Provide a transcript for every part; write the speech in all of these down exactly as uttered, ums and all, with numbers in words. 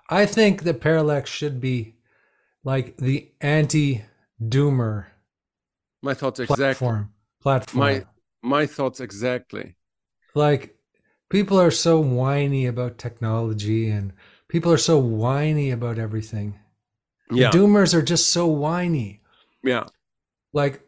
I think that Parallax should be like the anti-doomer My thoughts exactly. platform. My Platform. my thoughts exactly. Like people are so whiny about technology and people are so whiny about everything. The Yeah, doomers are just so whiny. yeah, Like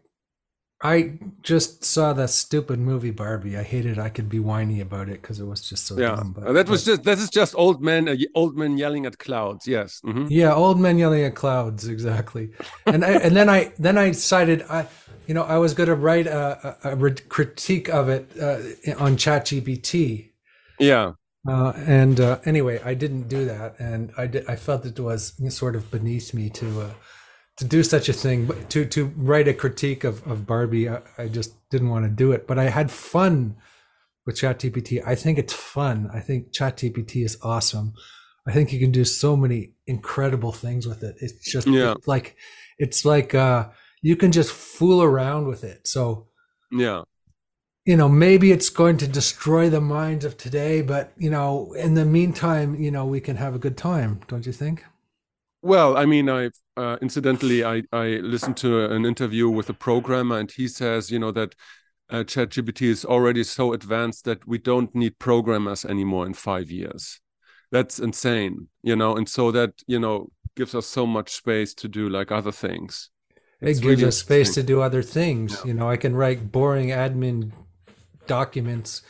I just saw that stupid movie Barbie. I hated I could be whiny about it because it was just so yeah. dumb. But Uh, that was but just that is just old men, uh, old men yelling at clouds. Yes. Hmm. yeah, old men yelling at clouds, exactly. And I, and then I then I decided I, you know, I was going to write a, a, a critique of it uh, on ChatGPT. Yeah, Uh, and uh, anyway, I didn't do that, and I did, I felt it was sort of beneath me to uh, to do such a thing, but to to write a critique of of Barbie. I, I just didn't want to do it, but I had fun with ChatGPT. I think it's fun. I think ChatGPT is awesome. I think you can do so many incredible things with it. It's just yeah, it's like it's like uh, you can just fool around with it. So yeah. you know maybe it's going to destroy the minds of today, but you know in the meantime, you know we can have a good time, don't you think? Well, I mean, I uh, incidentally I I listened to an interview with a programmer, and he says, you know, that uh, ChatGPT is already so advanced that we don't need programmers anymore in five years. That's insane, you know, and so that, you know, gives us so much space to do like other things. It It's gives really us space interesting. to do other things. Yeah. You know, I can write boring admin documents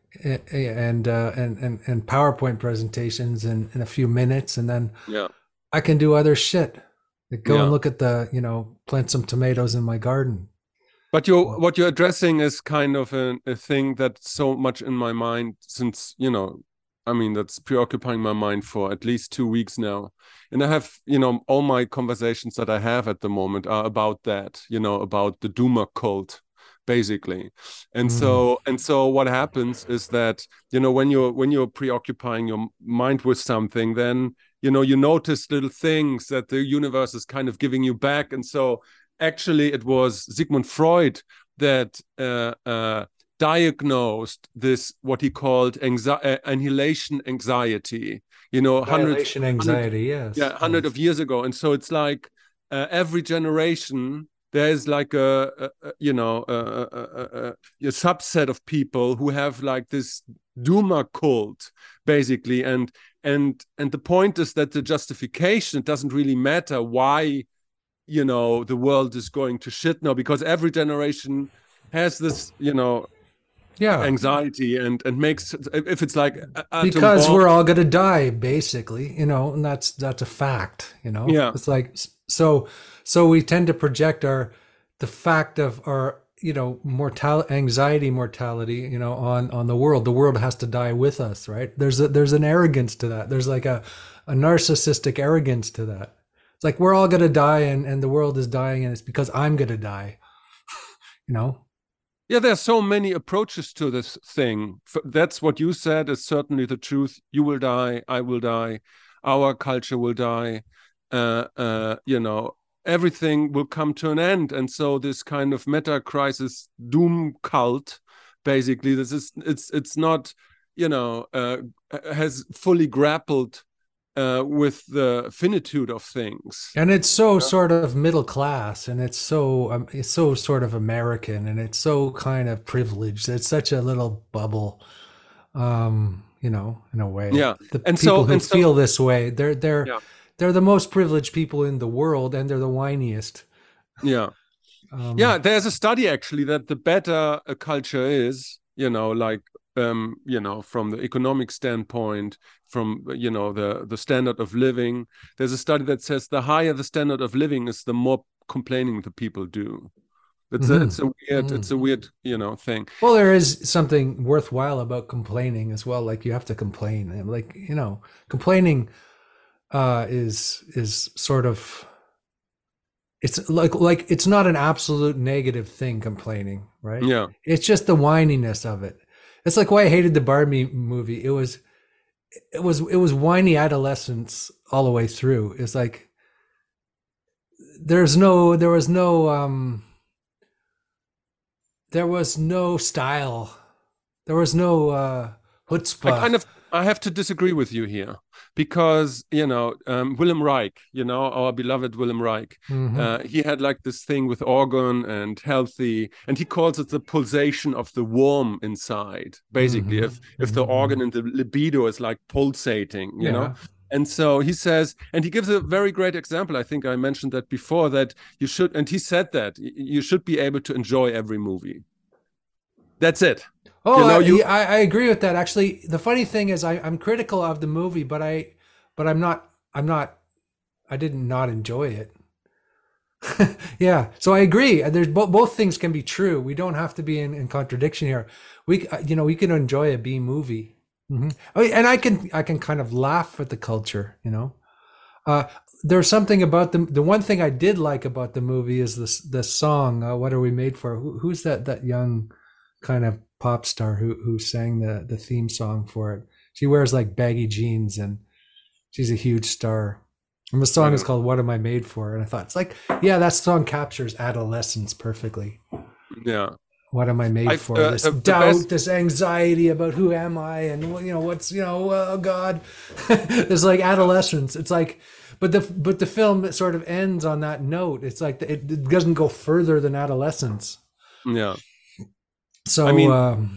and uh, and, and and PowerPoint presentations in, in a few minutes, and then Yeah. I can do other shit. Like go and Yeah. look at the, you know, plant some tomatoes in my garden. But you're what you're addressing is kind of a, a thing that's so much in my mind since, you know, I mean, that's preoccupying my mind for at least two weeks now. And I have, you know, all my conversations that I have at the moment are about that, you know, about the doomer cult, basically. And Mm. so and so what happens is that, you know, when you're when you're preoccupying your mind with something, then, you know, you notice little things that the universe is kind of giving you back. And so actually it was Sigmund Freud that uh, uh, diagnosed this what he called anxi- uh, annihilation anxiety. You know, hundred, Annihilation hundred, anxiety, yeah, yes, hundred yes. of years ago, and so it's like uh, every generation there is like a, a, a you know a, a, a, a subset of people who have like this Duma cult basically, and and and the point is that the justification, it doesn't really matter why, you know, the world is going to shit now, because every generation has this, you know, Yeah, anxiety, and and makes, if it's like atom because bomb. we're all gonna die, basically, you know, and that's that's a fact, you know. Yeah, It's like so so we tend to project our the fact of our, you know, mortal anxiety mortality, you know, on on the world. The world has to die with us, right? There's a there's an arrogance to that. There's like a a narcissistic arrogance to that. It's like we're all gonna die, and and the world is dying, and it's because I'm gonna die, you know. yeah, there's so many approaches to this thing. That's what you said is certainly the truth. You will die, I will die, our culture will die, uh, uh, you know, everything will come to an end. And so this kind of meta crisis doom cult, basically, this is, it's it's not, you know, uh, has fully grappled uh, with the finitude of things. And it's so sort of middle class, and it's so um, it's so sort of American, and it's so kind of privileged. It's such a little bubble, um, you know, in a way. Yeah, The and people so who and so feel this way, they're they're yeah, they're the most privileged people in the world, and they're the whiniest. yeah. Um, Yeah, there's a study actually that the better a culture is, you know, like um, you know, from the economic standpoint, from, you know, the the standard of living. There's a study that says the higher the standard of living is, the more complaining the people do. It's a it's mhm, a weird it's mhm. a weird, you know, thing. Well, there is something worthwhile about complaining as well. Like you have to complain, and like you know, complaining uh, is is sort of it's like like it's not an absolute negative thing, complaining, right? Yeah, It's just the whininess of it. It's like why I hated the Barbie movie. It was it was it was whiny adolescence all the way through. It's like there's no there was no um there was no style. There was no uh I kind chutzpah. of I have to disagree with you here because, you know, um, Willem Reich, you know, our beloved Willem Reich, Hmm. uh, he had like this thing with organ and healthy, and he calls it the pulsation of the worm inside. Basically, Hmm. if if the Hmm. organ and the libido is like pulsating, you know. Yeah. And so he says, and he gives a very great example. I think I mentioned that before, that you should, and he said that you should be able to enjoy every movie. That's it. Oh, You know, I, you yeah, I, I agree with that. Actually, the funny thing is, I, I'm critical of the movie, but I, but I'm not. I'm not. I didn't not enjoy it. Yeah, so I agree. There's both both things can be true. We don't have to be in, in contradiction here. We, uh, you know, we can enjoy a B movie, hmm oh, and I can I can kind of laugh at the culture. You know, uh, there's something about the the one thing I did like about the movie is this the song. Uh, what are we made for? Who, who's that that young kind of pop star who who sang the the theme song for it? She wears like baggy jeans and she's a huge star. And the I song is don't called "What Am I Made For?" And I thought it's like, yeah, that song captures adolescence perfectly. know. Yeah. What am I made I've for? uh, This the, the best. doubt, this anxiety about who am I, and you know what's you know, oh God, it's like adolescence. It's like, but the but the film sort of ends on that note. It's like it, it doesn't go further than adolescence. Yeah. I So mean, um,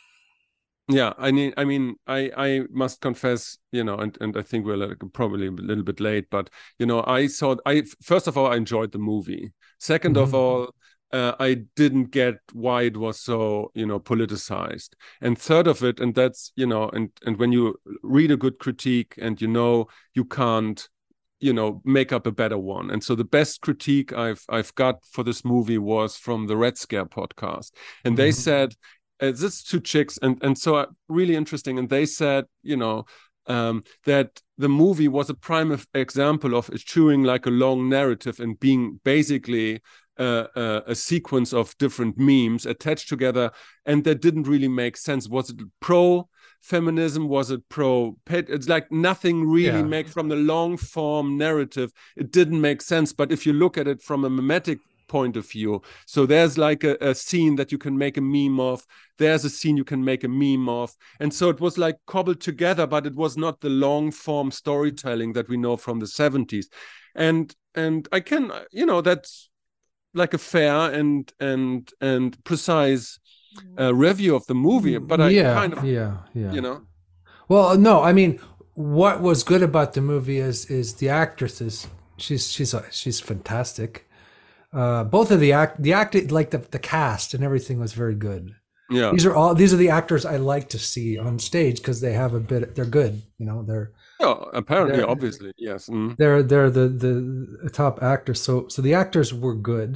yeah. I mean, I mean, I I must confess, you know, and and I think we're like probably a little bit late, but you know, I saw. I first of all, I enjoyed the movie. Second of mhm, all, uh, I didn't get why it was so, you know, politicized. And third of it, and that's, you know, and and when you read a good critique, and you know, you can't, you know, make up a better one. And so the best critique I've I've got for this movie was from the Red Scare podcast, and they mhm, said, uh, this two chicks, and and so uh, really interesting, and they said, you know, um, that the movie was a prime example of eschewing like a long narrative and being basically uh, uh, a sequence of different memes attached together, and that didn't really make sense. Was it pro feminism? Was it pro pet? It's like nothing really yeah, make from the long form narrative. It didn't make sense. But if you look at it from a mimetic point of view, so there's like a, a scene that you can make a meme of. There's a scene you can make a meme of. And so it was like cobbled together, but it was not the long form storytelling that we know from the seventies. And and I can, you know, that's like a fair and and and precise uh, review of the movie, but I yeah, kind of, yeah, yeah. you know, Well, no, I mean, what was good about the movie is is the actresses. She's she's uh, she's fantastic. Uh, both of the act the act like the the cast and everything was very good. yeah, These are all these are the actors I like to see on stage because they have a bit. They're good. You know, they're yeah, apparently, they're obviously, yes. Mm. they're they're the the top actors. So so the actors were good,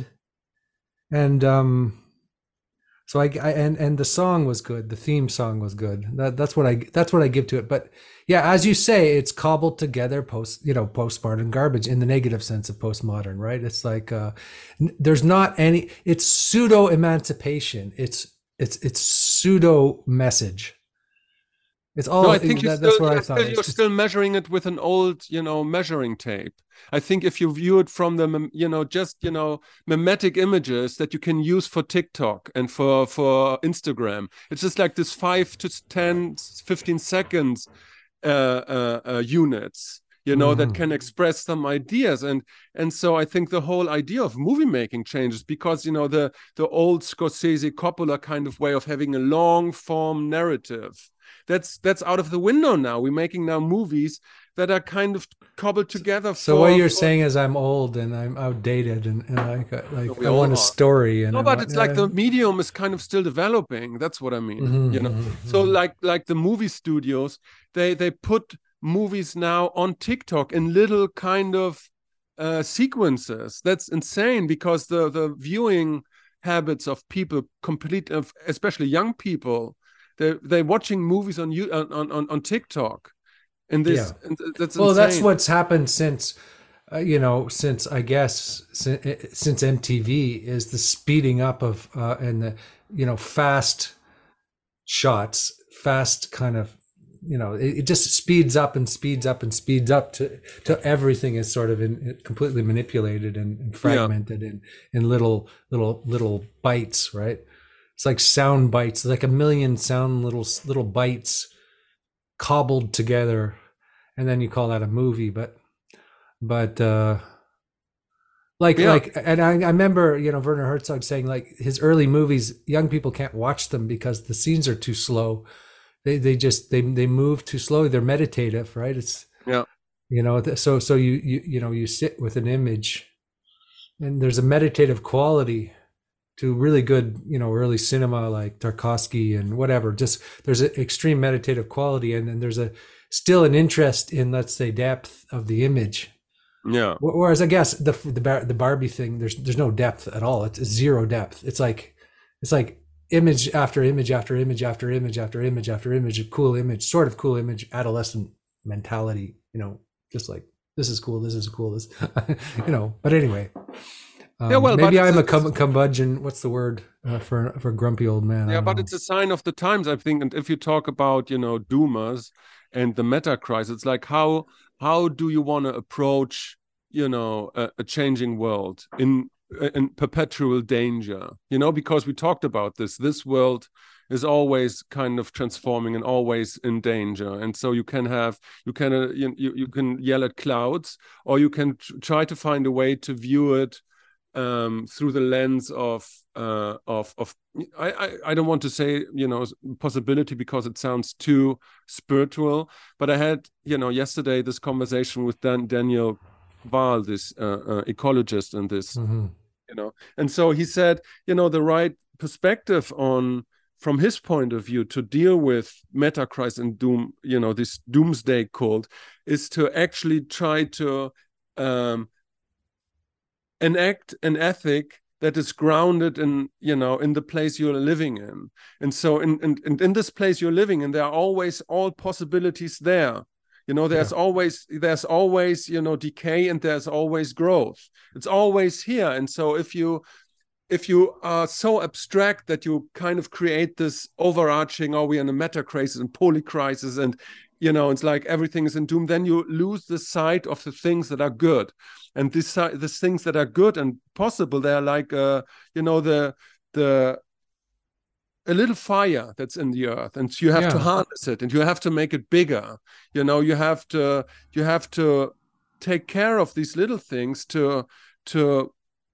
and um so I, I and and the song was good. The theme song was good. That that's what I that's what I give to it. But yeah, as you say, it's cobbled together post you know postmodern garbage in the negative sense of postmodern, right? It's like uh, there's not any. It's pseudo emancipation. It's it's it's pseudo message. It's No, all I think you that, still, that's what I you're thought. still, It's you're just still measuring it with an old, you know, measuring tape. I think if you view it from the, mem- you know, just, you know, mimetic images that you can use for TikTok and for for Instagram, it's just like this five to ten, fifteen seconds uh, uh, uh, units, you know, that mhm. can express some ideas. And and so I think the whole idea of movie making changes because, you know, the the old Scorsese Coppola kind of way of having a long form narrative, that's that's out of the window now. We're making now movies that are kind of cobbled together So what for you're for saying is I'm old and I'm outdated and, and I got, like we I all want a are. story and No, I but want it's like uh, the medium is kind of still developing. That's what I mean. You know, mhm, so mhm, like like the movie studios, they they put movies now on TikTok in little kind of uh, sequences. That's insane because the the viewing habits of people complete of especially young people, they they're watching movies on you on on on TikTok, and yeah. this and that's Well, that's insane. what's happened since, uh, you know, since I guess since, since M T V is the speeding up of uh, and the you know fast shots, fast kind of you know it, it just speeds up and speeds up and speeds up to to everything is sort of in, completely manipulated and, and Yeah, fragmented in in little little little bites, right? It's like sound bites, like a million sound little little bites cobbled together, and then you call that a movie. But but uh, like Yeah, like, and I, I remember, you know, Werner Herzog saying like his early movies, young people can't watch them because the scenes are too slow. They they just they they move too slowly. They're meditative, right? It's, yeah, you know, so so you you you know, you sit with an image, and there's a meditative quality to really good, you know, early cinema like Tarkovsky and whatever. Just there's an extreme meditative quality, and then there's a still an interest in, let's say, depth of the image. yeah, Whereas I guess the the the Barbie thing, there's there's no depth at all. It's zero depth. It's like it's like image after image after image after image after image after image, a cool image, sort of cool image, adolescent mentality, you know, just like this is cool, this is cool, this, you know. But anyway, yeah. um, Well, but maybe it's I'm a, a it's curmudgeon. What's the word uh, for for a grumpy old man? I yeah, don't but know. it's a sign of the times, I think. And if you talk about, you know, doomers and the meta crisis, it's like how how do you want to approach, you know, a, a changing world in in perpetual danger? You know, because we talked about this. This world is always kind of transforming and always in danger. And so you can have you can uh, you, you you can yell at clouds, or you can try to find a way to view it um, through the lens of uh, of of I, I I don't want to say, you know, possibility because it sounds too spiritual, but I had, you know, yesterday this conversation with Dan, Daniel Wahl, this uh, uh, ecologist, and this, Mm-hmm. you know, and so he said, you know, the right perspective on from his point of view to deal with metachrist and doom, you know, this doomsday cult, is to actually try to um, enact an ethic that is grounded in, you know, in the place you're living in. And so in in, in this place you're living in, there are always all possibilities there. You know, there's Yeah. always there's always, you know, decay, and there's always growth. It's always here. And so if you if you are so abstract that you kind of create this overarching, oh, we're in a meta crisis and poly crisis, and, you know, it's like everything is in doom, then you lose the sight of the things that are good. And this the things that are good and possible, they're like, uh, you know, the the a little fire that's in the earth, and you have to Yeah. harness it, and you have to make it bigger. You know, you have to you have to take care of these little things to to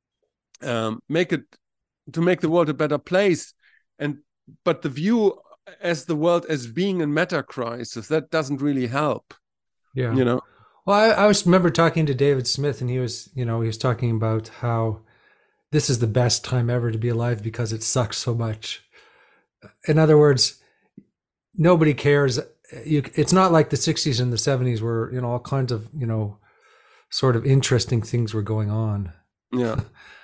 um, make it to make the world a better place. And but the view as the world as being in meta crisis, that doesn't really help, Yeah. you know. Well, I, I was remember talking to David Smith, and he was, you know, he was talking about how this is the best time ever to be alive because it sucks so much. In other words, nobody cares. You, it's not like the sixties and the seventies where, you know, all kinds of, you know, sort of interesting things were going on. Yeah,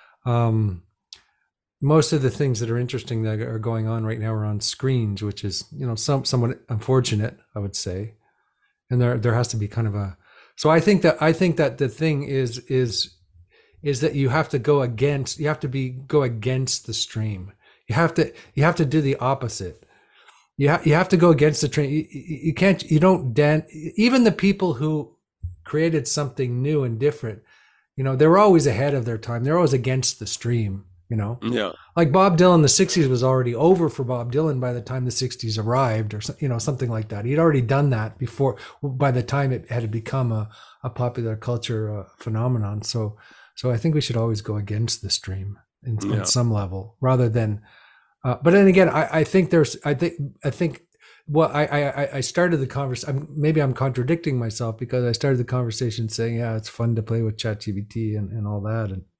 Um, most of the things that are interesting that are going on right now are on screens, which is, you know, some somewhat unfortunate, I would say. And there there has to be kind of a, so I think that I think that the thing is is is that you have to go against, you have to be go against the stream. You have to you have to do the opposite. You ha- you have to go against the train. You, you can't, you don't dan- even the people who created something new and different, you know, they were always ahead of their time. They're always against the stream, you know. yeah, Like Bob Dylan, the sixties was already over for Bob Dylan by the time the sixties arrived, or, you know, something like that. He'd already done that before, by the time it had become a, a popular culture uh, phenomenon. So, so I think we should always go against the stream in, yeah. in some level, rather than, uh, but then again, I, I think there's, I think, I think, well, I, I, I started the conversation. Maybe I'm contradicting myself because I started the conversation saying, yeah, it's fun to play with ChatGPT and, and all that. And,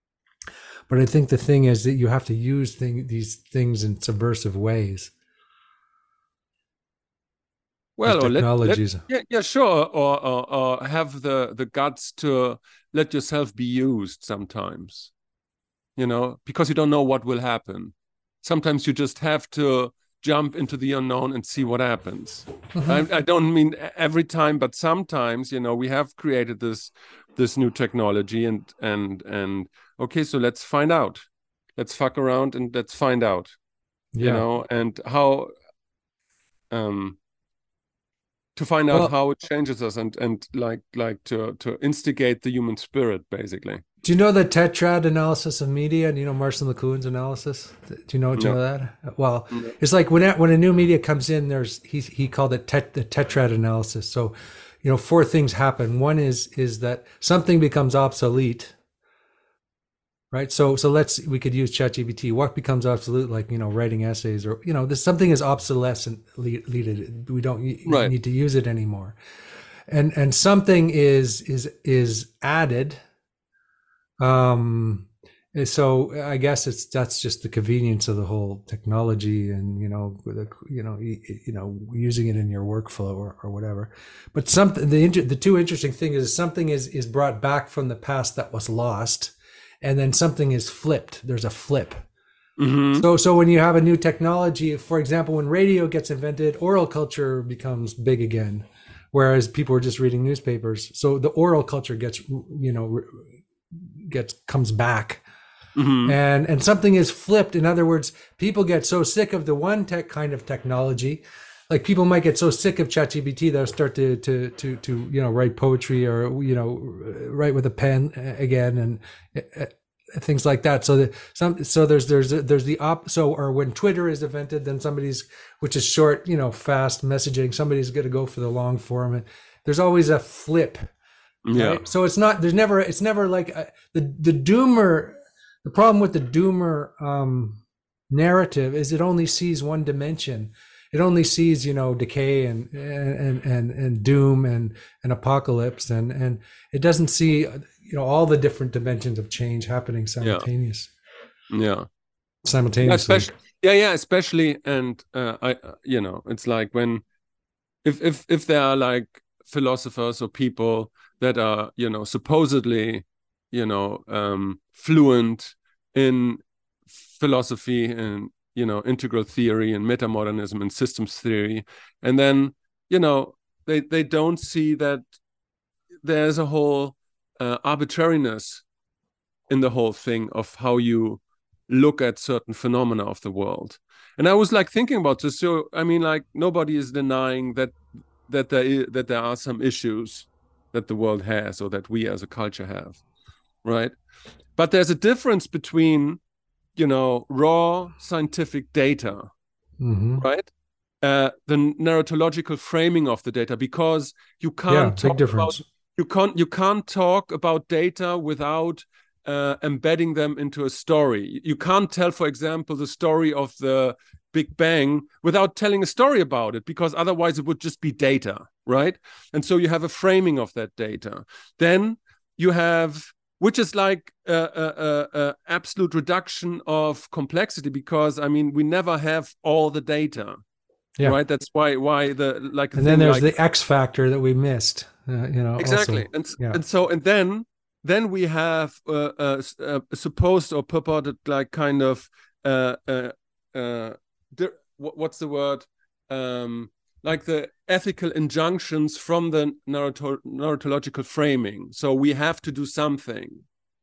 but I think the thing is that you have to use thing, these things in subversive ways. These Well, or let let technologies. yeah, yeah, sure, or, or or have the the guts to let yourself be used sometimes, you know, because you don't know what will happen. Sometimes you just have to jump into the unknown and see what happens. I, Mm-hmm. I don't mean every time, but sometimes, you know, we have created this this new technology, and and and okay, so let's find out. Let's fuck around and let's find out, you Yeah. know, and how um to find out Well, how it changes us, and and like like to to instigate the human spirit, basically. Do you know the tetrad analysis of media? Do you know Marshall McLuhan's analysis? Do you know? Do you No, know that? Well, no. it's like when when a new media comes in, there's he he called it tet, the tetrad analysis. So, you know, four things happen. One is is that something becomes obsolete, right? So so let's we could use ChatGPT. What becomes obsolete, like you know, writing essays, or you know, this something is obsolescent. We don't Right. need to use it anymore, and and something is is is added. Um, so I guess it's that's just the convenience of the whole technology, and you know, the, you know, you, you know, using it in your workflow or, or whatever. But something the the two interesting things is something is is brought back from the past that was lost, and then something is flipped. There's a flip. Mm-hmm. So so when you have a new technology, for example, when radio gets invented, oral culture becomes big again, whereas people were just reading newspapers. So the oral culture gets you know gets comes back, Mm-hmm. and and something is flipped. In other words, people get so sick of the one tech kind of technology, like people might get so sick of ChatGPT they'll start to to to to you know write poetry, or you know write with a pen again, and uh, things like that. So that some so there's there's there's the op so or when Twitter is invented, then somebody's, which is short, you know fast messaging, somebody's going to go for the long form, and there's always a flip, Yeah. right? So it's not there's never it's never like a, the the doomer. The problem with the doomer um, narrative is it only sees one dimension. It only sees you know decay and and and and doom and and apocalypse, and and it doesn't see you know all the different dimensions of change happening Yeah. simultaneous Yeah. Yeah. simultaneously. Especially. Yeah. Yeah. Especially, and uh, I, uh, you know, it's like when if if if there are like philosophers or people that are you know supposedly you know um fluent in philosophy and you know integral theory and metamodernism and systems theory, and then you know they they don't see that there's a whole uh, arbitrariness in the whole thing of how you look at certain phenomena of the world. And I was like thinking about this. So I mean, like nobody is denying that that there is, that there are some issues that the world has or that we as a culture have, right? But there's a difference between you know raw scientific data, Mm-hmm. right? Uh, the narratological framing of the data, because you Yeah, can't big talk about difference. you can't you can't talk about data without uh, embedding them into a story. You can't tell, for example, the story of the Big Bang without telling a story about it, because otherwise it would just be data, right? And so you have a framing of that data. Then you have, which is like a, a, a, a absolute reduction of complexity, because I mean we never have all the data, Yeah, right? That's why why the like a and then thing there's like the X factor that we missed. Uh, you know, exactly, also. and Yeah. and so and then then we have uh, uh, uh, supposed or purported like kind of uh, uh, uh, what's the word um, like the ethical injunctions from the narrato- narratological framing. So we have to do something,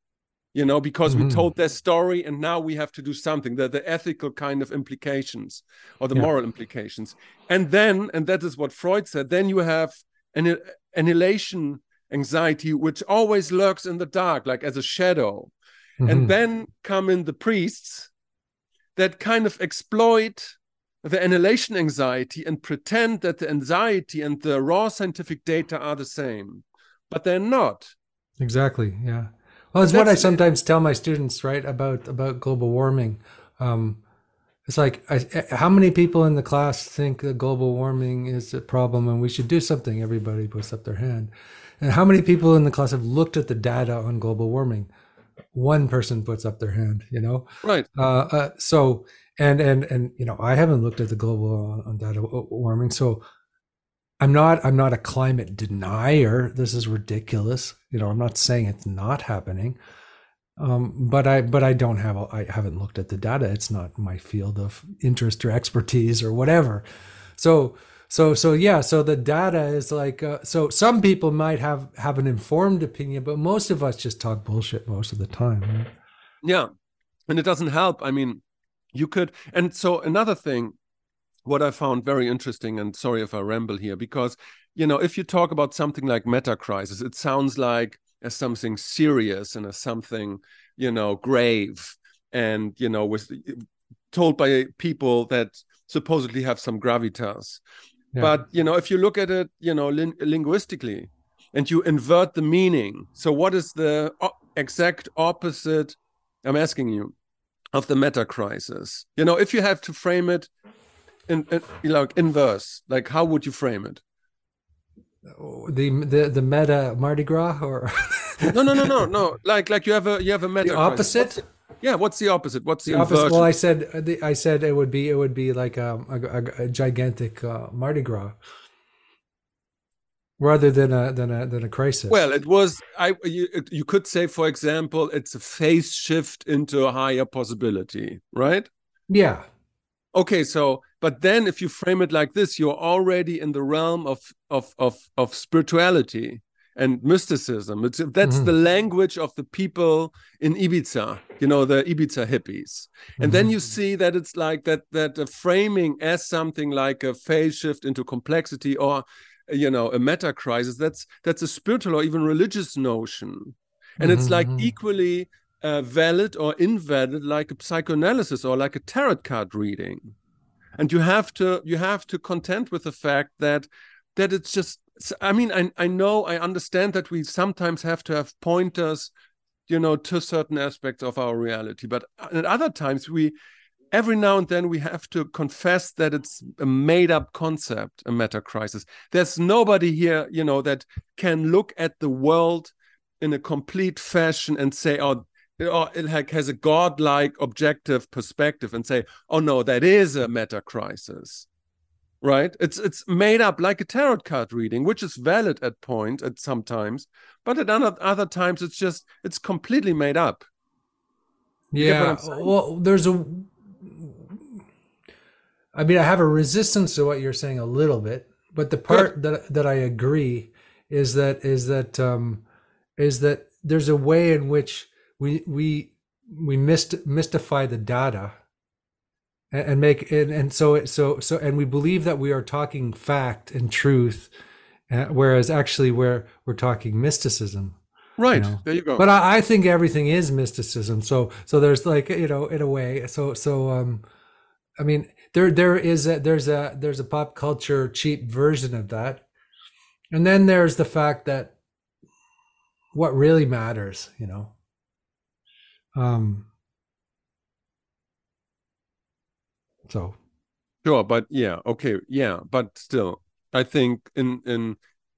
you know, because we Mm-hmm. told their story and now we have to do something, the, the ethical kind of implications or the Yeah. moral implications. And then, and that is what Freud said, then you have an annihilation anxiety, which always lurks in the dark, like as a shadow. And Mm-hmm. then come in the priests that kind of exploit the annihilation anxiety and pretend that the anxiety and the raw scientific data are the same, but they're not. Exactly. Yeah. Well, And it's what I that's sometimes tell my students, right, about about global warming. Um, it's like, I, how many people in the class think that global warming is a problem and we should do something? Everybody puts up their hand. And how many people in the class have looked at the data on global warming? One person puts up their hand. You know, right. uh, uh, so and and and you know, I haven't looked at the global on data warming, so I'm not I'm not a climate denier. This is ridiculous. You know, I'm not saying it's not happening. Um, but I but I don't have I haven't looked at the data. It's not my field of interest or expertise or whatever. So so so yeah, so the data is like uh, so some people might have have an informed opinion, but most of us just talk bullshit most of the time. Right? Yeah. And it doesn't help. I mean, you could, and so another thing, what I found very interesting, and sorry if I ramble here, because, you know, if you talk about something like meta crisis, it sounds like as something serious and as something, you know, grave, and, you know, was told by people that supposedly have some gravitas. Yeah. But, you know, if you look at it, you know, lin linguistically, and you invert the meaning, so what is the exact opposite, I'm asking you, of the meta crisis? You know, if you have to frame it in, in like inverse, like how would you frame it? The the the meta Mardi Gras, or no no no no no like like you have a you have a meta the opposite. What's the, yeah, what's the opposite? What's the, the opposite? Well, I said I said it would be it would be like a, a, a gigantic uh, Mardi Gras, rather than a than a than a crisis. Well, it was I you, you could say, for example, it's a phase shift into a higher possibility, right? Yeah. Okay, so but then if you frame it like this, you're already in the realm of of of of spirituality and mysticism. It's that's mm-hmm. the language of the people in Ibiza, you know, the Ibiza hippies. And mm-hmm. then you see that it's like that that a framing as something like a phase shift into complexity, or, you know, a meta crisis. That's that's a spiritual or even religious notion, and mm-hmm. it's like equally Uh, valid or invalid, like a psychoanalysis or like a tarot card reading. And you have to you have to contend with the fact that that it's just, I mean, I, I know, I understand that we sometimes have to have pointers, you know, to certain aspects of our reality, but at other times we every now and then we have to confess that it's a made-up concept, a meta crisis. There's nobody here, you know, that can look at the world in a complete fashion and say, oh, or it has a godlike objective perspective and say, oh no, that is a meta crisis, right? It's it's made up like a tarot card reading, which is valid at point at sometimes, but at other, other times it's just, it's completely made up. You yeah, well, there's a, I mean, I have a resistance to what you're saying a little bit, but the part Good. that that I agree is that is that um, is that there's a way in which we we we myst, mystify the data and, and make and, and so it so so and we believe that we are talking fact and truth, uh, whereas actually we're we're talking mysticism. Right. You know? There you go. But I, I think everything is mysticism. So so there's like, you know, in a way. So so um, I mean, there there is a, there's a there's a pop culture cheap version of that, and then there's the fact that what really matters, you know. Um. So. Sure, but yeah, okay, yeah, but still, I think in in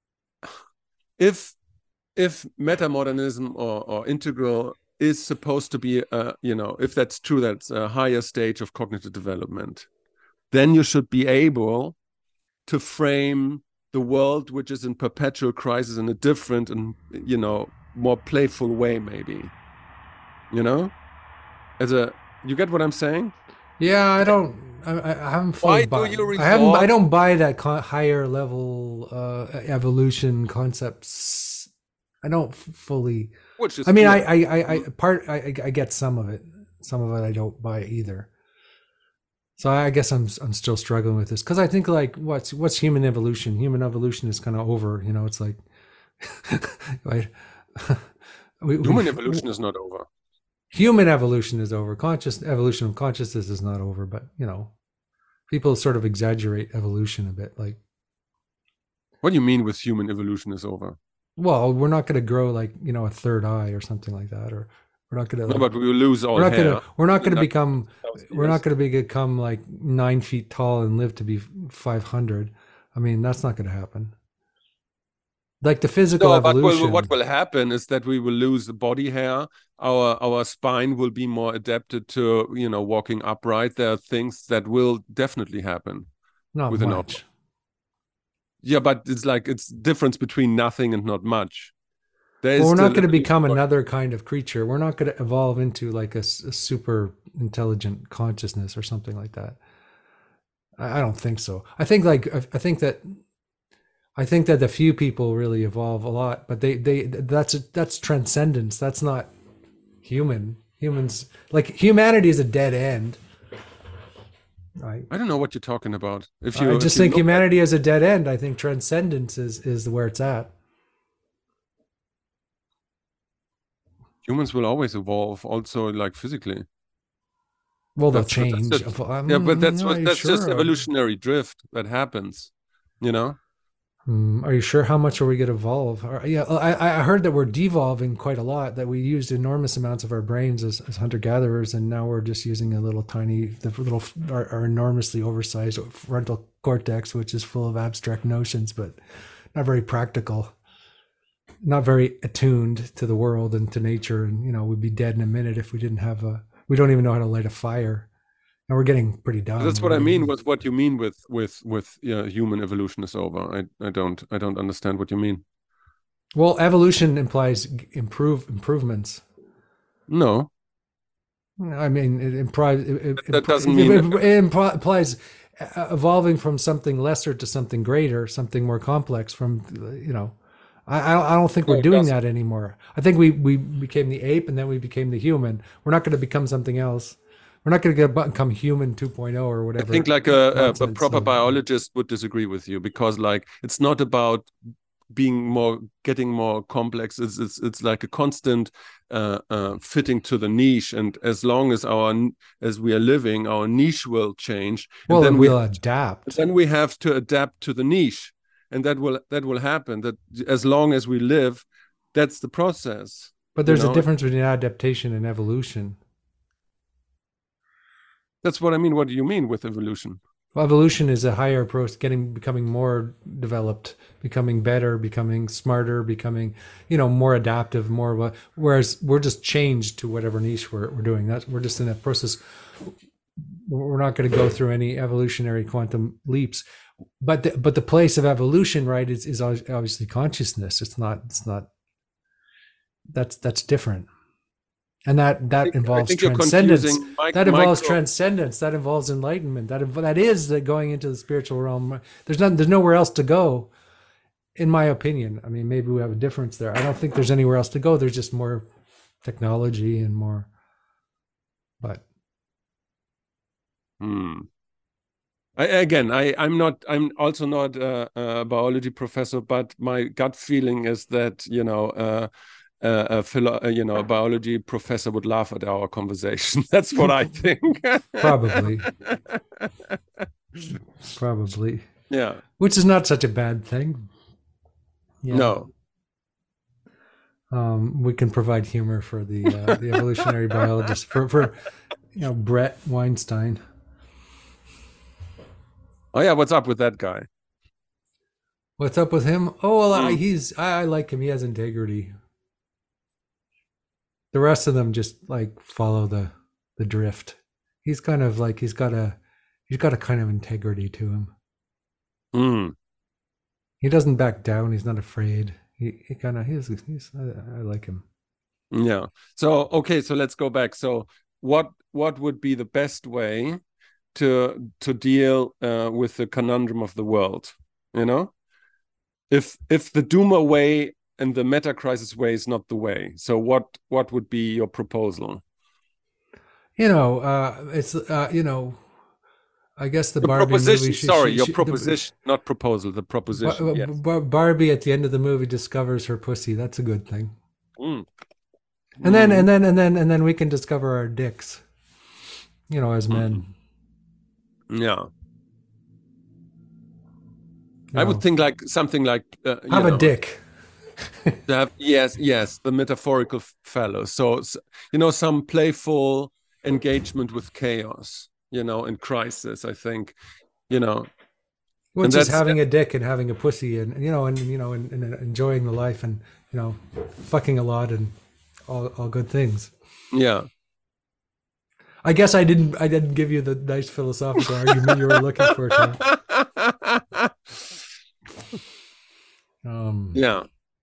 if if metamodernism or or integral is supposed to be, uh, you know, if that's true, that's a higher stage of cognitive development, then you should be able to frame the world, which is in perpetual crisis, in a different and, you know, more playful way, maybe. You know, as a, you get what I'm saying? Yeah, I don't. I, I haven't fully. Why do you resort? I haven't. I don't buy that higher level uh, evolution concepts. I don't fully. Which is. I mean, I, I, I, I, part. I, I get some of it. Some of it I don't buy either. So I guess I'm, I'm still struggling with this, because I think, like, what's, what's human evolution? Human evolution is kind of over. You know, it's like, right? we, human we, evolution is not over. Human evolution is over. Conscious evolution of consciousness is not over, but, you know, people sort of exaggerate evolution a bit. Like, what do you mean with human evolution is over? Well, we're not going to grow, like, you know, a third eye or something like that, or we're not going to. No, like, but we will lose all we're not hair. Gonna, we're not going to become. We're not going to become like nine feet tall and live to be five hundred. I mean, that's not going to happen. Like the physical no, evolution. But what will happen is that we will lose the body hair. Our our spine will be more adapted to, you know, walking upright. There are things that will definitely happen. Not with much. An yeah, but it's like it's difference between nothing and not much. Well, we're not going to become another kind of creature. We're not going to evolve into like a, a super intelligent consciousness or something like that. I, I don't think so. I think like I, I think that. I think that the few people really evolve a lot, but they, they, that's, that's transcendence. That's not human. Humans, like, humanity is a dead end. Right? I don't know what you're talking about. If you, I just you think humanity is a dead end. I think transcendence is, is where it's at. Humans will always evolve, also like physically. Well, they'll That's that's change. it. Yeah, but that's Um, are what you that's just sure? evolutionary drift that happens, you know? Hmm, are you sure? How much are we going to evolve? Or- yeah, I, I heard that we're devolving quite a lot. That we used enormous amounts of our brains as, as hunter gatherers, and now we're just using a little tiny, the little our, our enormously oversized frontal cortex, which is full of abstract notions, but not very practical, not very attuned to the world and to nature. And you know, we'd be dead in a minute if we didn't have a. We don't even know how to light a fire. And we're getting pretty dumb. That's We're what I mean getting with what you mean with with with yeah, human evolution is over. I I don't I don't understand what you mean. well. Evolution implies improve improvements. No, I mean, it implies it, that it, doesn't mean. it, it implies evolving from something lesser to something greater, something more complex. From you know, I I don't think No, we're it doing doesn't. that anymore. I think we we became the ape and then we became the human. We're not going to become something else. We're not going to become human 2.0 or I think whatever like a, a, a nonsense. proper Uh, biologist would disagree with you because like it's not about being more getting more complex. It's it's it's like a constant uh, uh, fitting to the niche, and as long as our as we are living, our niche will change, and well, then we we'll have to, adapt. then we have to adapt to the niche, and that will that will happen. That as long as we live, that's the process. But You there's a know, difference between adaptation and evolution. that's what I mean. What do you mean with evolution? Well, evolution is a higher approach, getting becoming more developed, becoming better, becoming smarter, becoming, you know, more adaptive, more of a, whereas we're just changed to whatever niche we're, we're doing. That's we're just in a process. We're not going to go through any evolutionary quantum leaps, but the, but the place of evolution, right, is is obviously consciousness. It's not it's not that's that's different. And that I that think I involves think you're transcendence, confusing mic- that involves micro. transcendence, that involves enlightenment, that that is the going into the spiritual realm. There's not there's nowhere else to go, in my opinion. I mean, maybe we have a difference there. I don't think there's anywhere else to go. There's just more technology and more, but Hmm. I, again, I, I'm not. I'm also not a, a biology professor, but my gut feeling is that you know, uh, uh, a philo- uh, you know, a biology professor would laugh at our conversation. That's what I think. probably, probably, Yeah. which is not such a bad thing. Yeah. No. Um, we can provide humor for the uh, the evolutionary biologist for for you know Brett Weinstein. Oh yeah. What's up with that guy? What's up with him? Oh well, I, Mm. he's I, I like him. He has integrity. The rest of them just like follow the the drift. He's kind of like he's got a he's got a kind of integrity to him. Mm. He doesn't back down. He's not afraid. He, he kind of he's he's I, I like him. Yeah. So okay. So let's go back. So what what would be the best way to to deal uh, with the conundrum of the world? You know, if if the Doomer way and the meta crisis way is not the way, so what what would be your proposal? You know, uh, it's uh, you know, I guess the Your Barbie movie. proposition. She Sorry, she, your she the proposition, not proposal. The proposition. Yes. Barbie at the end of the movie discovers her pussy. That's a good thing. Mm. And then Mm. and then and then and then we can discover our dicks. You know, as Mm. men. Yeah. You I would know, think like something like uh, you have a know dick. to have yes yes the metaphorical fellow. So, so you know some playful engagement with chaos. You know, in crisis. I think you know, and Which is that's having a dick and having a pussy and you know and you know and, and enjoying the life and you know fucking a lot and all, all good things. yeah. I guess I didn't I didn't give you the nice philosophical argument you were looking for, Tom. Um, Yeah.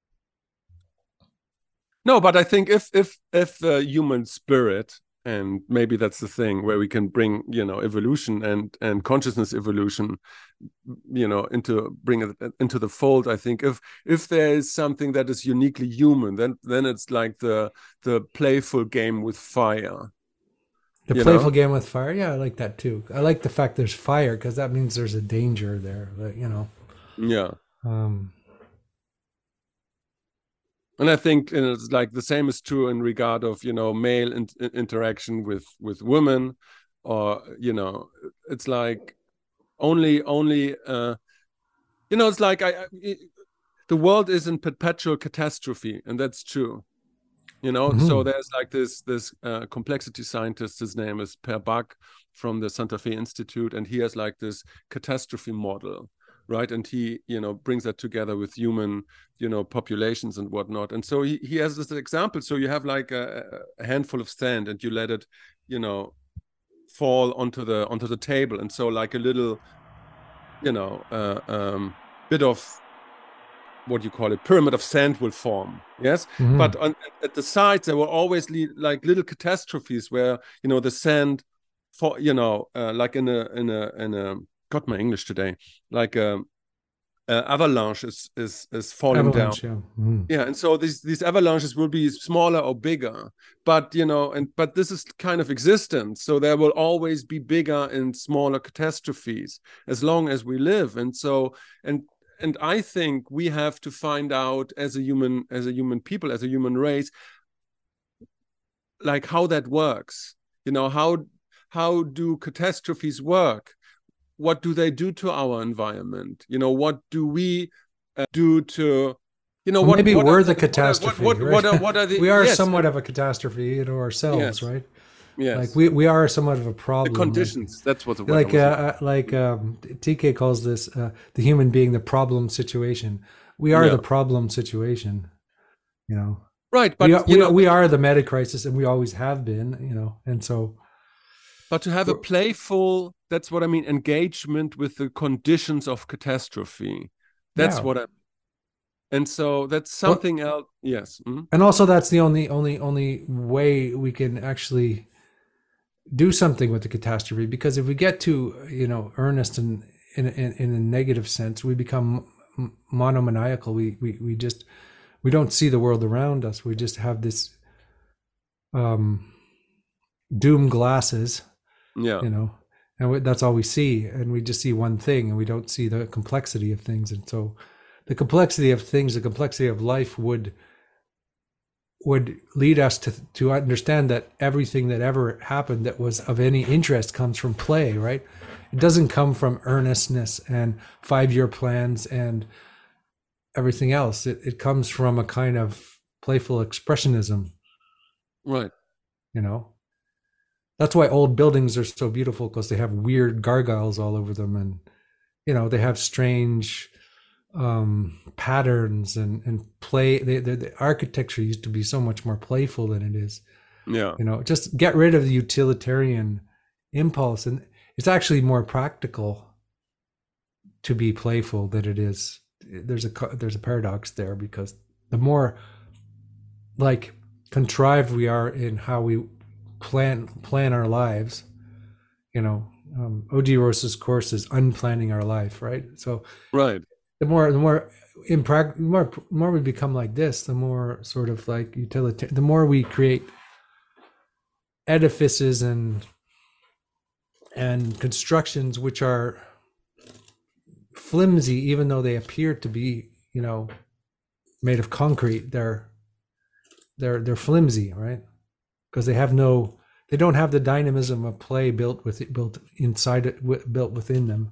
No, but I think if if if the human spirit, and maybe that's the thing where we can bring you know evolution and and consciousness evolution, you know, into bring it into the fold. I think if if there is something that is uniquely human, then then it's like the the playful game with fire. the You playful know? game with fire, yeah, I like that too. I like the fact there's fire because that means there's a danger there. That, you know, Yeah. um, And I think it's like the same is true in regard of, you know, male in, in interaction with with women, or, you know, it's like only only uh, you know, it's like I, I it, the world is in perpetual catastrophe, and that's true. You know, so Mm-hmm. there's like this this uh, complexity scientist. His name is Per Bak from the Santa Fe Institute, and he has like this catastrophe model, right? And he, you know, brings that together with human, you know, populations and whatnot. And so he he has this example. So you have like a, a handful of sand, and you let it, you know, fall onto the onto the table, and so like a little, you know, uh, um, bit of what you call it, pyramid of sand will form. Yes, Mm-hmm. but on, at the sides there will always be like little catastrophes where, you know, the sand, for you know, uh, like in a in a in a got my English today, like a, a avalanche is is is falling down. Avalanche, yeah. Mm-hmm. Yeah, and so these these avalanches will be smaller or bigger, but you know, and but this is kind of existence. So there will always be bigger and smaller catastrophes as long as we live. And so and and I think we have to find out as a human as a human people, as a human race, like how that works. You know, how how do catastrophes work? What do they do to our environment? You know, what do we uh, do to, you know, Well, what maybe what are we're the the what are what catastrophe, what right? what are what are the We are yes somewhat of a catastrophe, you know, ourselves, yes right? Like yes we, we are somewhat of a the problem. Like conditions, that's what the word I like was looking. uh, uh, like um, T K calls this uh, the human being the problem situation. We are Yeah, the problem situation. You know, right, we but are you we, know, we but are the meta crisis, and we always have been. You know, and so but to have a we're, playful, that's what I mean, engagement with the conditions of catastrophe, that's yeah. what I, and so that's Well, something else. Yes. Mhm. and also that's the only only only way we can actually do something with the catastrophe, because if we get too, you know, earnest and in, in, in a negative sense, we become monomaniacal. We, we we just we don't see the world around us. We just have this um doom glasses, Yeah, you know, and we, that's all we see, and we just see one thing, and we don't see the complexity of things. And so the complexity of things, the complexity of life would would lead us to to understand that everything that ever happened that was of any interest comes from play, right? It doesn't come from earnestness and five-year plans and everything else. It, it comes from a kind of playful expressionism, right. you know. That's why old buildings are so beautiful, because they have weird gargoyles all over them, and you know they have strange um patterns and and play. They, the, the architecture used to be so much more playful than it is. Yeah, You know, just get rid of the utilitarian impulse, and it's actually more practical to be playful than it is. There's a there's a paradox there, because the more like contrived we are in how we plan plan our lives, you know, um, O G Rose's course is unplanning our life, right? So right. the more the more impract the more more we become like this, the more sort of like utilitarian, the more we create edifices and and constructions which are flimsy, even though they appear to be, you know, made of concrete. They're they're they're flimsy, right? Because they have no, they don't have the dynamism of play built with it, built inside it, built within them.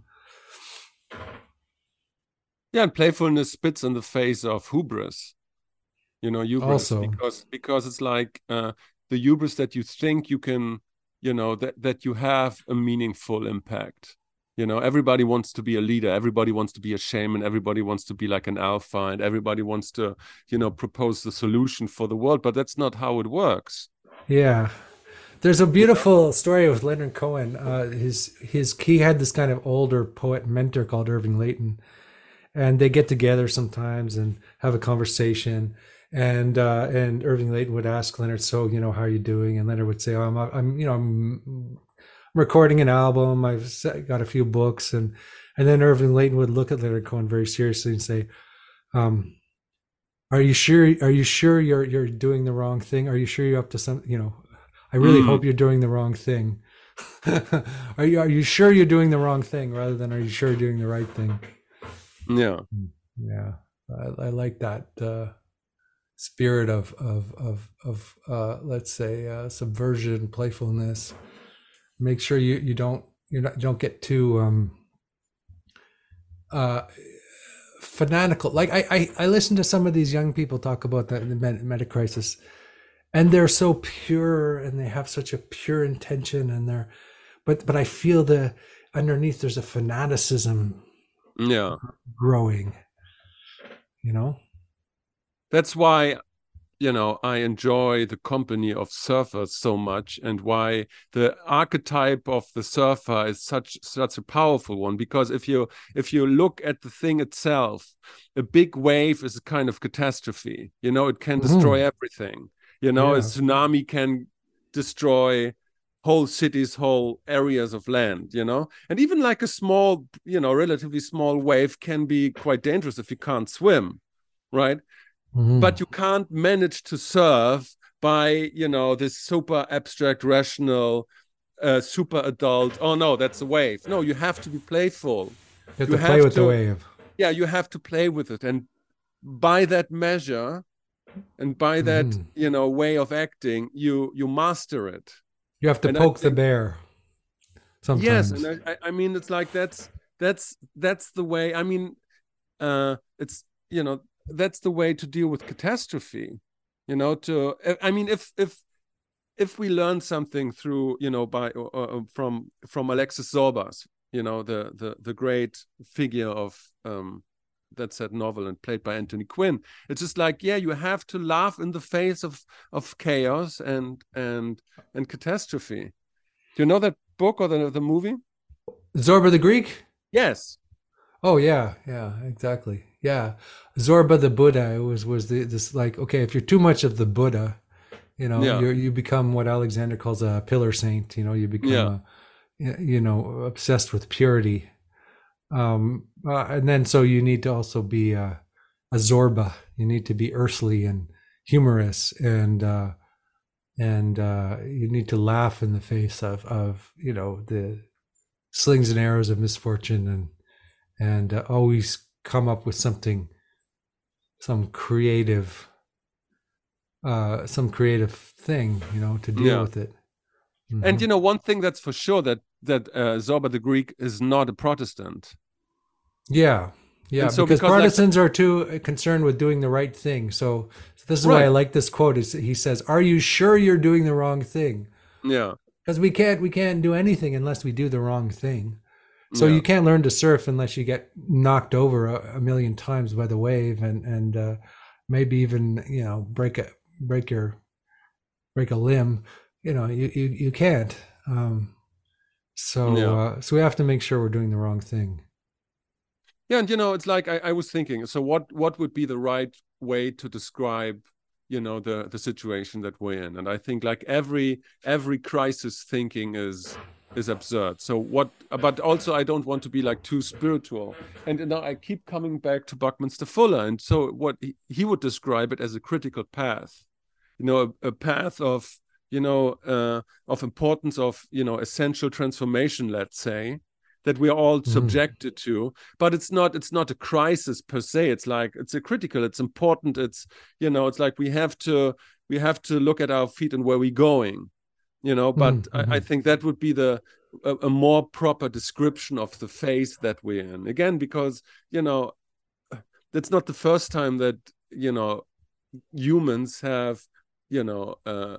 Yeah, and playfulness spits in the face of hubris. You know, hubris, Also, because because it's like uh, the hubris that you think you can, you know, that that you have a meaningful impact. You know, everybody wants to be a leader, everybody wants to be a shaman, everybody wants to be like an alpha, and everybody wants to, you know, propose the solution for the world, but that's not how it works. yeah. There's a You know? beautiful story with Leonard Cohen. Uh, his his he had this kind of older poet mentor called Irving Layton, and they get together sometimes and have a conversation. And uh, and Irving Layton would ask Leonard, "So, you know, how are you doing?" And Leonard would say, "Oh, I'm, I'm you know, I'm recording an album. I've got a few books." And and then Irving Layton would look at Leonard Cohen very seriously and say, um, "Are you sure? Are you sure you're you're doing the wrong thing? Are you sure you're up to some? You know, I really Mm, hope you're doing the wrong thing. are you are you sure you're doing the wrong thing, rather than are you sure you're doing the right thing?" yeah. Yeah, I, I like that. Uh, spirit of of of of uh, let's say uh, subversion, playfulness. Make sure you you don't you not don't get too um, uh, fanatical. Like I, I I listen to some of these young people talk about the, the meta crisis, and they're so pure and they have such a pure intention, and they're but but I feel the underneath there's a fanaticism Yeah. growing. You know. That's why, you know, I enjoy the company of surfers so much, and why the archetype of the surfer is such such a powerful one. Because if you if you look at the thing itself, a big wave is a kind of catastrophe. You know, it can destroy Mm-hmm. everything. You know, a Yeah. tsunami can destroy whole cities, whole areas of land, you know, and even like a small, you know, relatively small wave can be quite dangerous if you can't swim, right? Mm-hmm. But you can't manage to surf by, you know, this super abstract, rational, uh, super adult. Oh no, that's a wave. No, you have to be playful. You have You to play have with the to, wave. yeah, you have to play with it, and by that measure, and by that, Mm-hmm. you know, way of acting, you you master it. You have to And I poke the think bear yes, and sometimes. I I mean it's like that's that's that's the way. I mean, uh, it's you know that's the way to deal with catastrophe. You know, to I mean if if if we learn something through you know by uh, uh, from from Alexis Zorbas, you know the the the great figure of um that said novel and played by Anthony Quinn. It's just like, yeah, you have to laugh in the face of of chaos and and and catastrophe. Do you know that book or the the movie? Zorba the Greek? Yes. Oh yeah, yeah, exactly. Yeah. Zorba the Buddha was was the, this like okay, if you're too much of the Buddha, you know, Yeah. you you become what Alexander calls a pillar saint, you know, you become Yeah. a you know, obsessed with purity. Um uh, and then so you need to also be a, a Zorba. You need to be earthly and humorous and uh and uh you need to laugh in the face of of, you know, the slings and arrows of misfortune and and uh, always come up with something some creative uh some creative thing, you know, to deal Yeah. with it. And Hmm. you know, one thing that's for sure that that uh, Zorba the Greek is not a Protestant, Yeah, yeah, and so because because like Protestants are too concerned with doing the right thing. So, so this is why I right, like this quote. Is he says, "Are you sure you're doing the wrong thing?" yeah, Because we can't we can't do anything unless we do the wrong thing. So yeah, you can't learn to surf unless you get knocked over a, a million times by the wave and and uh, maybe even you know break a break your break a limb. You know you you, you can't. Um, so yeah, uh, so we have to make sure we're doing the wrong thing. yeah. And you know, it's like I, I was thinking. So what what would be the right way to describe, you know, the the situation that we're in? And I think like every every crisis thinking is is absurd. So what? But also I don't want to be like too spiritual. And you know, I keep coming back to Buckminster Fuller. And so what he, he would describe it as a critical path. You know, a, a path of you know uh, of importance of you know essential transformation, let's say, that we are all Mm-hmm. subjected to. But it's not it's not a crisis per se. It's like it's a critical, it's important, it's you know it's like we have to we have to look at our feet and where we're going, you know but i, I Mm-hmm. think that would be the a, a more proper description of the phase that we're in, again, because you know it's not the first time that you know humans have you know uh,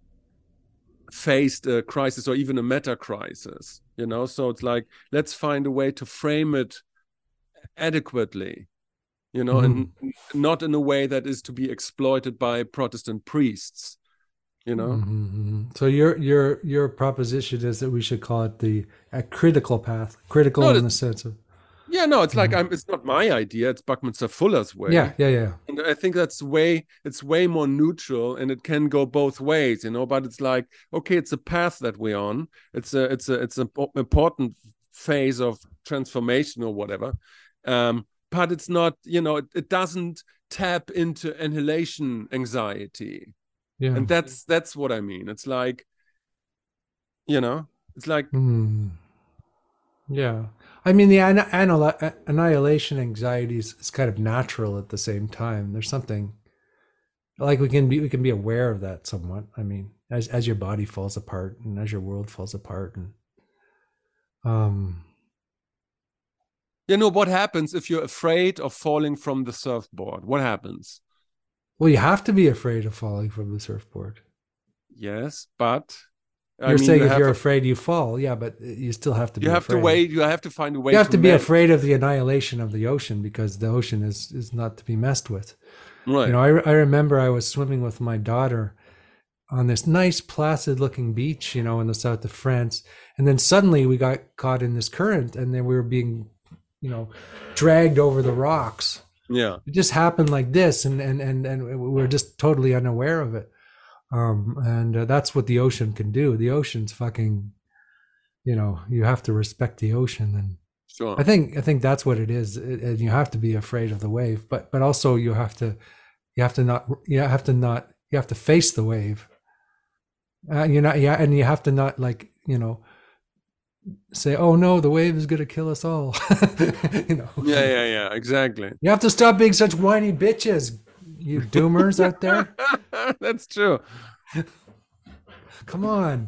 faced a crisis or even a meta crisis, you know so it's like, let's find a way to frame it adequately, you know Mm-hmm. and not in a way that is to be exploited by Protestant priests, you know Mm-hmm. So your your your proposition is that we should call it the a critical path, no critical in this, the sense of yeah, no, it's like Mhm. I'm it's not my idea, it's Buckminster Fuller's Yeah, way. yeah, yeah. And I think that's way it's way more neutral, and it can go both ways, you know but it's like, okay, it's a path that we're on, it's a it's a it's an important phase of transformation or whatever, um but it's not, you know it, it doesn't tap into annihilation anxiety. Yeah. And that's that's what I mean. It's like, you know it's like, Mm. Yeah. I mean, the an- anal- annihilation anxiety is, is kind of natural at the same time. There's something like we can be we can be aware of that somewhat. I mean, as as your body falls apart and as your world falls apart, and um You know, what happens if you're afraid of falling from the surfboard? What happens? well, you have to be afraid of falling from the surfboard. Yes, but I You're mean, saying you if have you're a, afraid you fall, yeah, but you still have to you be have to afraid. wait. You have to find a way You have to to be manage. afraid of the annihilation of the ocean because the ocean is is not to be messed with. You Right. know, I I remember I was swimming with my daughter on this nice placid looking beach, you know, in the south of France, and then suddenly we got caught in this current, and then we were being, you know, dragged over the rocks. Yeah. It just happened like this, and and and and we we're just totally unaware of it. Um, and uh, that's what the ocean can do. The ocean's fucking, you know, you have to respect the ocean, and I Sure. think I think that's what it is. It, and you have to be afraid of the wave, but but also you have to you have to not you have to not you have to face the wave. Uh, you know, yeah, and you have to not like you know say, "Oh no, the wave is gonna kill us all." you know, Yeah. Yeah. Yeah. Exactly. you have to stop being such whiny bitches, you doomers out there. That's true. Come on.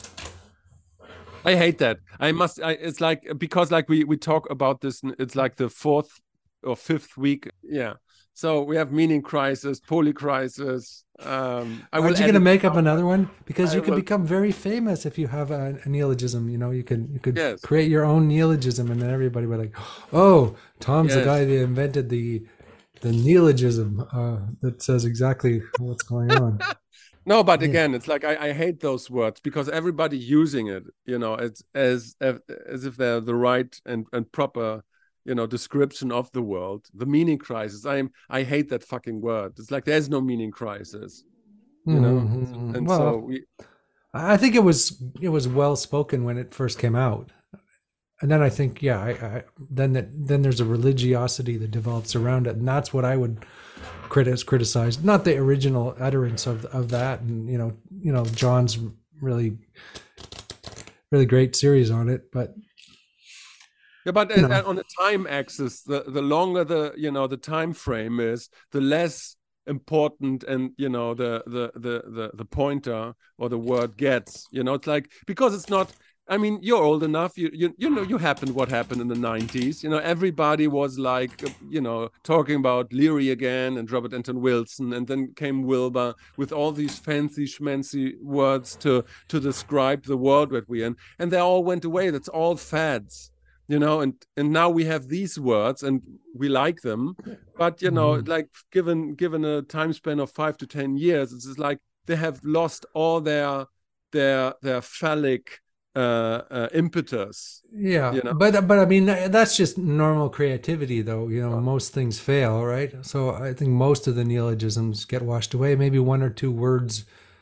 I hate that. I must. I, it's like because like we we talk about this. It's like the fourth or fifth week. Yeah. So we have meaning crisis, poly crisis. Um, I will Aren't you gonna edit make it up out. another one? Because I you can will. become very famous if you have a, a neologism. You know, you can you could Yes. create your own neologism, and then everybody would like, "Oh, Tom's the Yes. guy that invented the the neologism uh, that says exactly what's going on." No, but Yeah. again, it's like I, I hate those words because everybody using it, you know, it's as as if they're the right and, and proper, you know, description of the world. The meaning crisis. I'm I hate that fucking word. It's like there's no meaning crisis, you know. Mhm. And so Well, we, I think it was it was well spoken when it first came out, and then I think yeah, I, I then that then there's a religiosity that develops around it, and that's what I would critic criticize, not the original utterance of of that, and you know you know John's really really great series on it, but yeah, but you uh, know uh, on the time axis, the the longer the you know the time frame is, the less important and you know the the the the the pointer or the word gets. You know, it's like because it's not. I mean, you're old enough. You you you know you happened what happened in the nineties. You know, everybody was like you know talking about Leary again and Robert Anton Wilson, and then came Wilbur with all these fancy schmancy words to to describe the world that we're in, and they all went away. That's all fads, you know. And and now we have these words, and we like them, but you know, mhm. like given given a time span of five to ten years, it's just like they have lost all their their their phallic uh, uh, impetus, Yeah, you know. but but I mean that's just normal creativity, though. You know, most things fail, right? So I think most of the neologisms get washed away. Maybe one or two words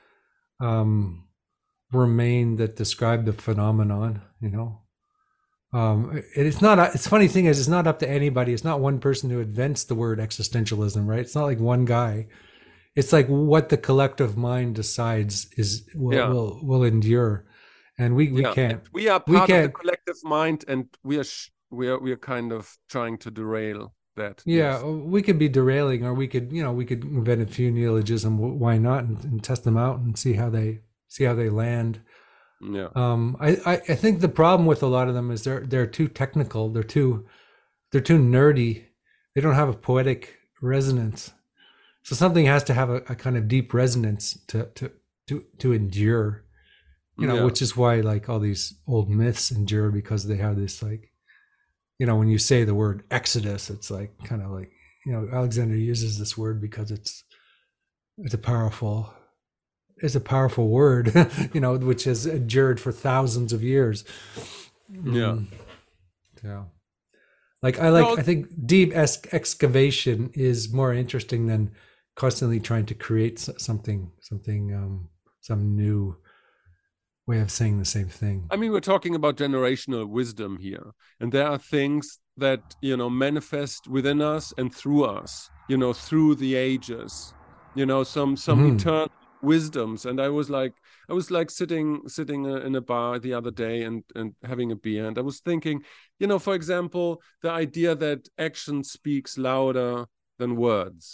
um, remain that describe the phenomenon. You know, um, it, it's not. It's funny thing is, it's not up to anybody. It's not one person who invents the word existentialism, right? It's not like one guy. It's like what the collective mind decides is will Yeah, will will endure, and we we yeah. And can't we are we part of the can't collective mind, and we are sh- we are we are kind of trying to derail that. Yeah, Yes. we could be derailing, or we could, you know, we could invent a few neologism. Why not, and, and test them out and see how they see how they land. Yeah. Um, I, I I think the problem with a lot of them is they're they're too technical. They're too they're too nerdy. They don't have a poetic resonance. So something has to have a, a kind of deep resonance to to to to endure. You know, Yeah. which is why like all these old myths endure because they have this like you know, when you say the word Exodus, it's like kind of like, you know, Alexander uses this word because it's it's a powerful it's a powerful word, you know, which has endured for thousands of years. Yeah. Mm, yeah. Like I like No. I think deep ex- excavation is more interesting than constantly trying to create something something um some new way of saying the same thing. I mean, we're talking about generational wisdom here, and there are things that you know manifest within us and through us, you know, through the ages, you know, some some Mm-hmm. eternal wisdoms. And I was like, I was like sitting sitting uh, in a bar the other day and and having a beer, and I was thinking, you know, for example, the idea that action speaks louder than words.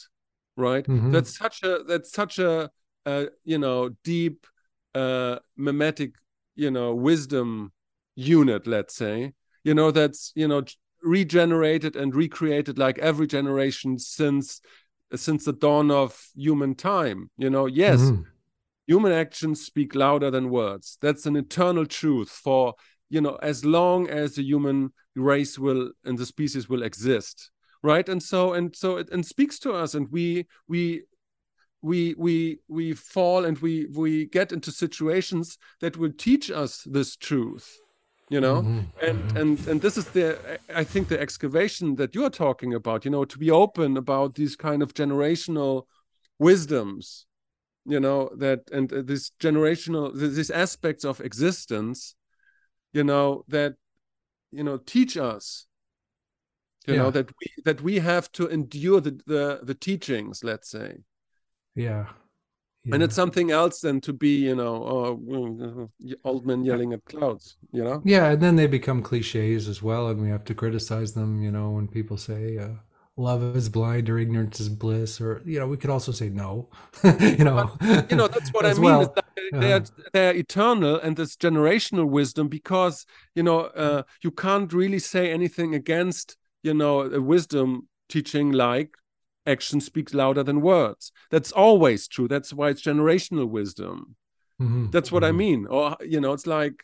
right? Mm-hmm. That's such a that's such a, a you know deep uh, mimetic, you know, wisdom unit, let's say, you know, that's you know regenerated and recreated like every generation since since the dawn of human time. You know, yes, Mm-hmm. human actions speak louder than words. That's an eternal truth for, you know, as long as the human race will and the species will exist, right? And so and so it and speaks to us, and we we we we we fall and we we get into situations that will teach us this truth, you know. Mm-hmm. and Mm-hmm. and and this is the, I think, the excavation that you're talking about, you know, to be open about these kind of generational wisdoms, you know, that and uh, this generational these aspects of existence, you know, that you know teach us, you know, Yeah. that we that we have to endure the the, the teachings, let's say. Yeah. And Yeah. it's something else than to be, you know, oh, old men yelling at clouds, you know. Yeah, and then they become cliches as well, and we have to criticize them. You know, when people say uh, "love is blind" or "ignorance is bliss," or you know, we could also say no. you But know, you know, that's what I as mean, is well. that Uh, they're they're eternal, and this generational wisdom, because you know uh, you can't really say anything against, you know, a wisdom teaching like action speaks louder than words. That's always true. That's why it's generational wisdom. mhm, That's what I mhm. mean. Or you know, it's like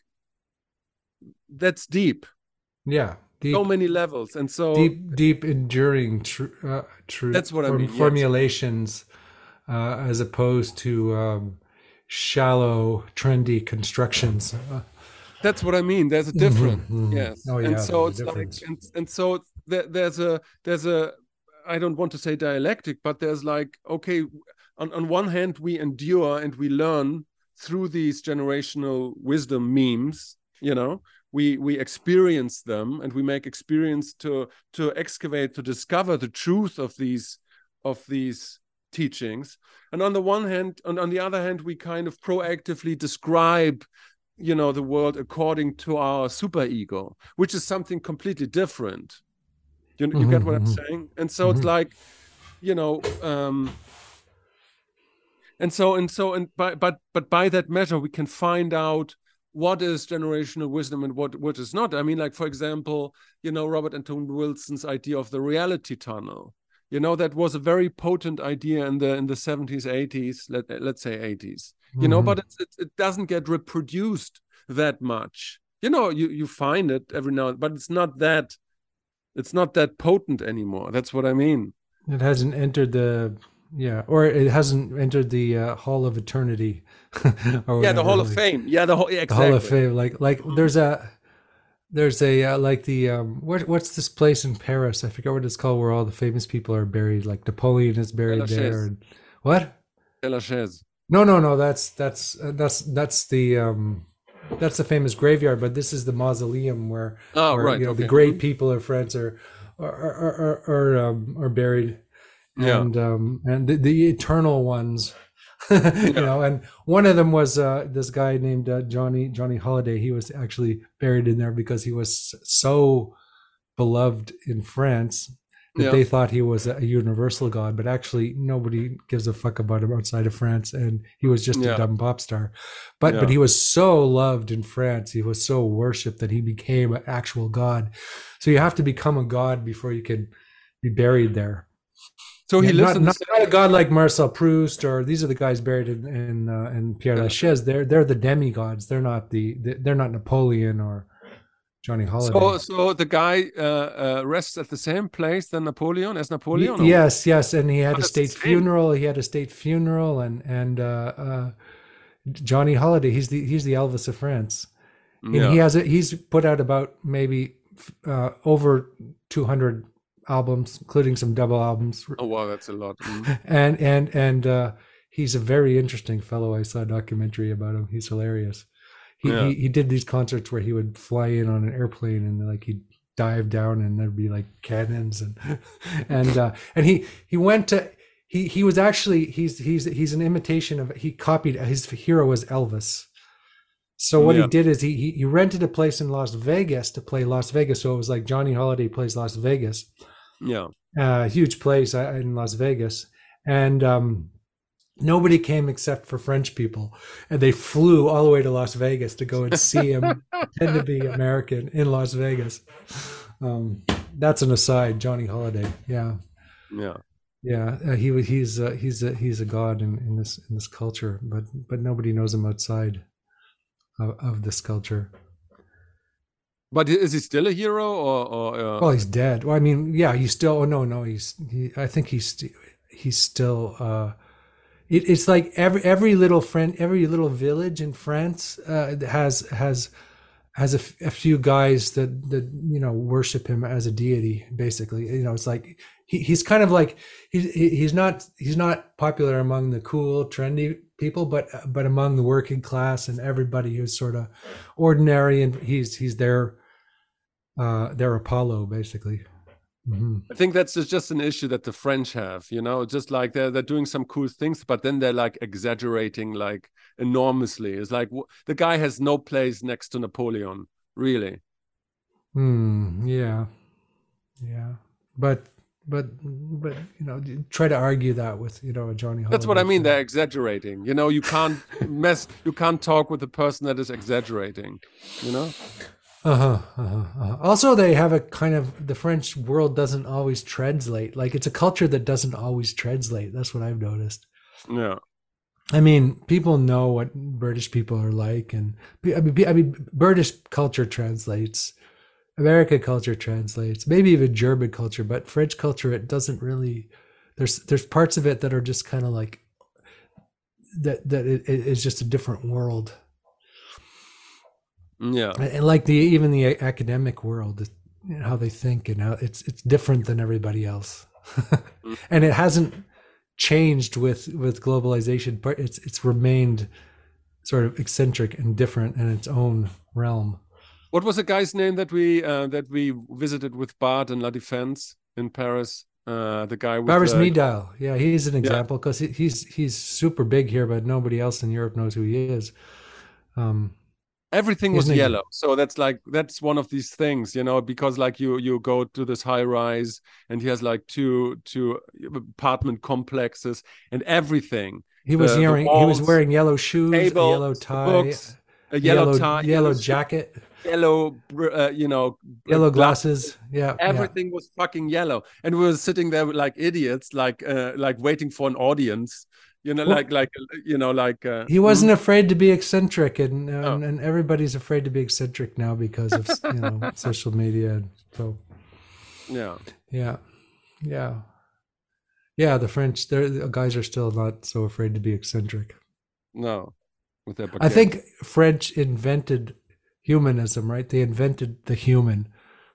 that's deep, Yeah, so deep, many levels, and so deep, deep, enduring tr- uh, truth that's what I form mean. Yes. formulations, uh, as opposed to um, shallow, trendy constructions. Uh, That's what I mean. There's a mhm, difference. mhm. Yes. Oh And yeah, so there's a it's like, difference. and and so there, there's a there's a I don't want to say dialectic, but there's like, okay, on, on one hand we endure and we learn through these generational wisdom memes, you know, we we experience them and we make experience to to excavate, to discover the truth of these of these teachings. And on the one hand, and on the other hand, we kind of proactively describe, you know, the world according to our super ego, which is something completely different. You, you get Mhm, what I'm mhm, saying? And so it's mhm. like, you know, um, and so and so and by but but by that measure we can find out what is generational wisdom and what what is not. I mean, like, for example, you know, Robert Anton Wilson's idea of the reality tunnel. You know, that was a very potent idea in the in the seventies, eighties, let, let's say eighties. You know, but Mhm. it's, it, it doesn't get reproduced that much. You know, you you find it every now and, but it's not that it's not that potent anymore. That's what I mean. It hasn't entered the yeah, or it hasn't entered the uh, Hall of Eternity or Yeah, the whatever. Hall of Like Fame. Yeah, the whole, yeah, the Hall of exactly. Fame. Like like Mhm. there's a there's a uh, like the um what what's this place in Paris? I forget what it's called where all the famous people are buried. Like Napoleon is Père buried there. Lachaise. And what? Père Lachaise. No, no, no. That's that's uh, that's that's the um that's the famous graveyard. But this is the mausoleum where Oh, where right. you know the Okay. great Mhm. people of France are are are are, are, um, are buried, Yeah. and um and the, the eternal ones. you Yeah. know, and one of them was uh, this guy named uh, Johnny Johnny Holiday. He was actually buried in there because he was so beloved in France that Yeah. they thought he was a universal god, but actually nobody gives a fuck about him outside of France, and he was just a Yeah. dumb pop star. But but Yeah. he was so loved in France, he was so worshipped that he became an actual god. So you have to become a god before you can be buried there. So he Yeah, lives not in the not, same. not a god like Marcel Proust, or these are the guys buried in in, uh, in Pierre Père Lachaise. Lachaise. They're they're the demigods. They're not the they're not Napoleon or Johnny So Holiday. so the guy uh, uh, rests at the same place than Napoleon as Y- Napoleon, or what? yes, yes, and he had Oh, a that's state insane. funeral. He had a state funeral, and and uh, uh, Johnny Holiday. He's the he's the Elvis of France, and he Yeah. has a, he's put out about maybe uh, over two hundred albums, including some double albums, Oh wow, that's a lot. Mm. and and and uh, he's a very interesting fellow. I saw a documentary about him. He's hilarious. He Yeah. he he did these concerts where he would fly in on an airplane and like he'd dive down and there'd be like cannons and and uh, and he he went to he he was actually he's he's he's an imitation of he copied his hero was Elvis. So what he Yeah. did is he, he he rented a place in Las Vegas to play Las Vegas. So it was like Johnny Holiday plays Las Vegas, Yeah. a uh, huge place uh, in Las Vegas, and um, nobody came except for French people, and they flew all the way to Las Vegas to go and see him pretend to be American in Las Vegas. Um, that's an aside, Johnny Holiday. Yeah, Yeah. yeah. Uh, he he's uh, he's a, he's a god in, in this in this culture, but but nobody knows him outside of, of this culture. But is he still a hero, or, or uh... Well, he's dead. Well, I mean, yeah, he's still. Oh no, no, he's. He, I think he's. He's still. Uh, it, it's like every every little friend, every little village in France uh, has has has a, f- a few guys that that you know worship him as a deity. Basically, you know, it's like he, he's kind of like he's he's not he's not popular among the cool, trendy people, but but among the working class and everybody who's sort of ordinary, and he's he's their uh, their Apollo, basically. Mm-hmm. I think that's just an issue that the French have, you know, just like they're they're doing some cool things, but then they're like exaggerating like enormously. It's like the guy has no place next to Napoleon, really. Hmm. Yeah. Yeah. But but but you know, try to argue that with you know a Johnny Holiday. That's what I mean. Film. They're exaggerating. You know, you can't mess. You can't talk with a person that is exaggerating. You know. Uh-huh, uh-huh, uh-huh. Also, they have a kind of the French world doesn't always translate. Like it's a culture that doesn't always translate. That's what I've noticed. Yeah. I mean, people know what British people are like, and I mean, I mean, British culture translates, American culture translates, maybe even German culture, but French culture it doesn't really. There's there's parts of it that are just kind of like that that it, it's just a different world. Yeah, and like the even the academic world, you know, how they think and how it's it's different than everybody else, and it hasn't changed with with globalization, but it's it's remained sort of eccentric and different in its own realm. What was the guy's name that we uh, that we visited with Bart and La Défense in Paris? Uh, the guy with Fabrice the... Midal, yeah, he's an example because yeah. he, he's he's super big here, but nobody else in Europe knows who he is. Um, Everything was yellow, so that's like that's one of these things, you know, because like you you go to this high rise and he has like two two apartment complexes and everything. He was the, wearing the walls, he was wearing yellow shoes, tables, a yellow tie, books, a yellow, yellow tie, yellow, yellow jacket, jacket, yellow uh, you know, yellow glasses. Yeah, everything yeah. was fucking yellow, and we were sitting there like idiots, like uh, like waiting for an audience. You know, well, like, like, you know, like... Uh, he wasn't mm-hmm. afraid to be eccentric, and, and, oh. and everybody's afraid to be eccentric now because of, you know, social media. So, yeah. Yeah. Yeah. Yeah, the French, the guys are still not so afraid to be eccentric. No. With their I think French invented humanism, right? They invented the human,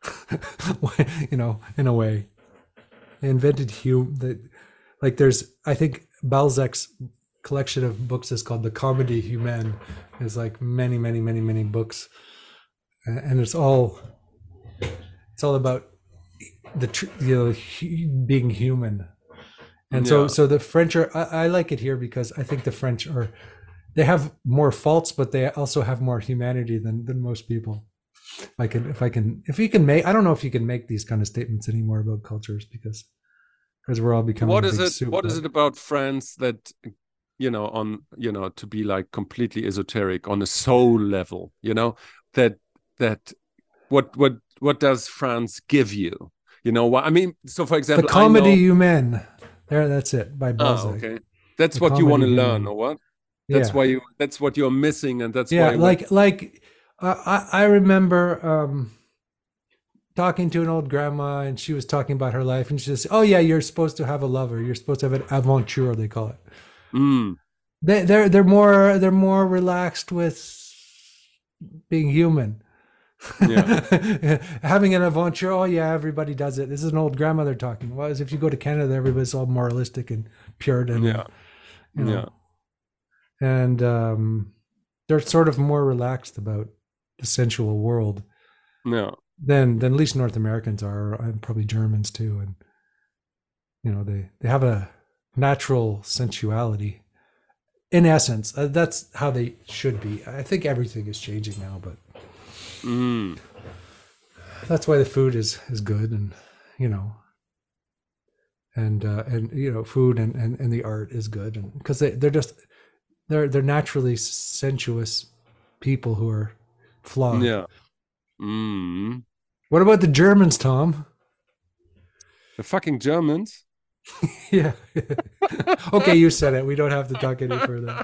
you know, in a way. They invented hum the, like there's, I think Balzac's collection of books is called the Comedy Humaine. There's like many, many, many, many books, and it's all, it's all about the, you know, being human. And so, yeah. so the French are, I, I like it here because I think the French are, they have more faults, but they also have more humanity than, than most people. If I can, if I can, if you can make, I don't know if you can make these kind of statements anymore about cultures because, because we're all becoming. What is it? Soup, what but... is it about France that, you know, on, you know, to be like completely esoteric on a soul level, you know, that, that, what, what, what does France give you? You know what I mean? So for example, the Comedy I know... Humaine. There, that's it by Balzac. Oh, okay. That's the what you want to Humaine. learn, or what? That's yeah. why you. That's what you're missing, and that's yeah, why. like went... like uh, I I remember um, talking to an old grandma, and she was talking about her life, and she says, "Oh yeah, you're supposed to have a lover. You're supposed to have an aventure, they call it." Mm. They they're they're more they're more relaxed with being human. Yeah. Having an adventure, oh yeah, everybody does it. This is an old grandmother talking. Well, as if you go to Canada, everybody's all moralistic and Puritan. Yeah. You know, yeah. And um, they're sort of more relaxed about the sensual world. Yeah. Than than at least North Americans are, and probably Germans too. And you know, they they have a natural sensuality. In essence, uh, that's how they should be. I think everything is changing now, but. Mm. That's why the food is is good, and you know, and uh, and you know, food and, and, and the art is good, and because they they're just they're they're naturally sensuous people who are flawed. Yeah. Mm. What about the Germans, Tom? The fucking Germans. Yeah. Okay, you said it. We don't have to talk any further.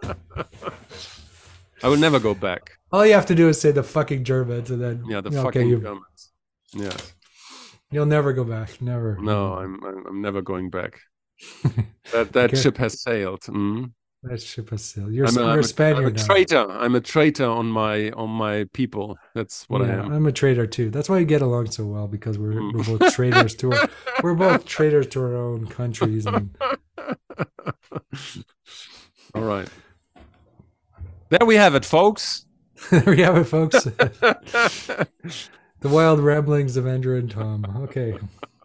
I will never go back. All you have to do is say the fucking Germans, and then Yeah, the okay, fucking you, Germans. Yes. you'll never go back. Never. No, I'm I'm, I'm never going back. That that Okay. ship has sailed. Mm. That ship has sailed. You're, I'm a, you're I'm a a, Spaniard I'm a now. traitor. I'm a traitor on my on my people. That's what Yeah, I am. I'm a traitor too. That's why we get along so well, because we're Mm. we're both traitors to our we're both traitors to our own countries. And All right. There we have it, folks. there we have it, folks. The wild ramblings of Andrew and Tom. Okay.